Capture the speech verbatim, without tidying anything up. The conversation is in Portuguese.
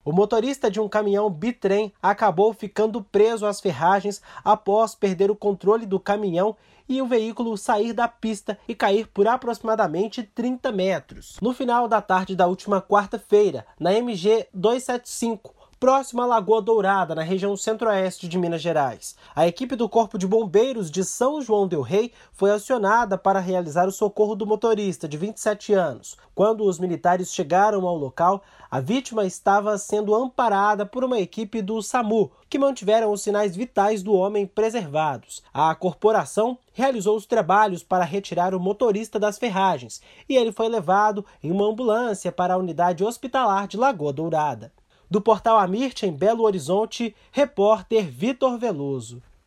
O motorista de um caminhão bitrem acabou ficando preso às ferragens após perder o controle do caminhão e o veículo sair da pista e cair por aproximadamente trinta metros. No final da tarde da última quarta-feira, na M G duzentos e setenta e cinco, próximo à Lagoa Dourada, na região centro-oeste de Minas Gerais, a equipe do Corpo de Bombeiros de São João del Rei foi acionada para realizar o socorro do motorista, de vinte e sete anos. Quando os militares chegaram ao local, a vítima estava sendo amparada por uma equipe do SAMU, que mantiveram os sinais vitais do homem preservados. A corporação realizou os trabalhos para retirar o motorista das ferragens e ele foi levado em uma ambulância para a unidade hospitalar de Lagoa Dourada. Do portal Amirte, em Belo Horizonte, repórter Vitor Veloso.